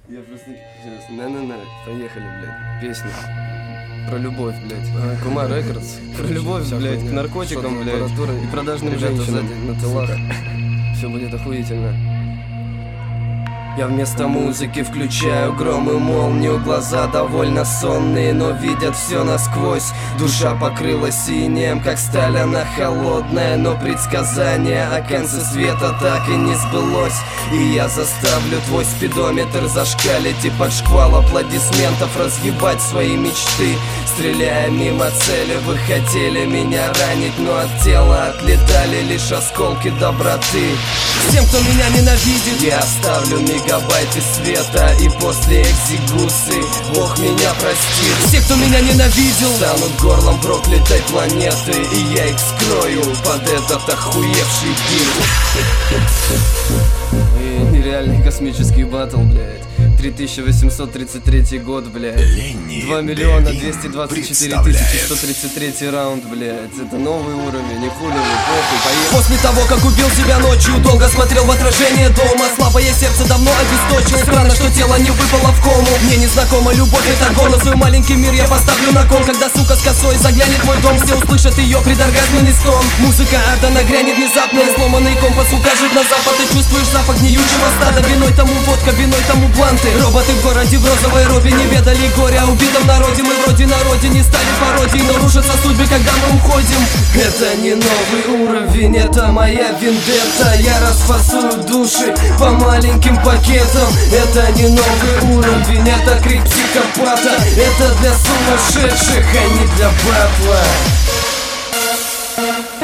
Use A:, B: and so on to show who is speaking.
A: Я просто... Сейчас, на-на-на, поехали, блядь, песня. Про любовь, блядь. Кума Рекордс. Про любовь, блядь, к наркотикам, блядь, и продажным женщинам на тылах. Все будет охуительно. Я вместо музыки включаю гром и молнию. Глаза довольно сонные, но видят все насквозь. Душа покрылась синим, как сталь она холодная. Но предсказание о конце света так и не сбылось. И я заставлю твой спидометр зашкалить и под шквал аплодисментов разъебать свои мечты. Стреляя мимо цели, вы хотели меня ранить, но от тела отлетали лишь осколки доброты. Всем, кто меня ненавидит, я оставлю мегабайты света, и после экзекуции Бог меня простит. Все, кто меня ненавидел, станут горлом проклятой планеты, и я их скрою под этот охуевший бит. И нереальный космический батл, блядь. 3833 год, блядь. 2 миллиона 224 тысячи 133 раунд, блядь. Это новый уровень, не хули вы, похуй, поехали. После того, как убил себя ночью, долго смотрел в отражение дома. Слабое сердце давно обесточил. Странно, что тело не выпало в кому. Мне незнакома любовь, это гон. Но свой маленький мир я поставлю на кон. Когда сука с косой заглянет в мой дом, все услышат ее предоргазменный стон. Музыка ада нагрянет внезапно, сломанный компас укажет на запад. Ты чувствуешь запах гниючего стада. Виной тому водка, виной тому бланты. Роботы в городе в розовой робе не ведали горя о убитом народе. Мы вроде на родине стали пародией, но рушатся судьбы, когда мы уходим. Это не новый уровень, это моя вендетта. Я расфасую души по маленьким пакетам. Это не новый уровень, это крик психопата. Это для сумасшедших, а не для батла.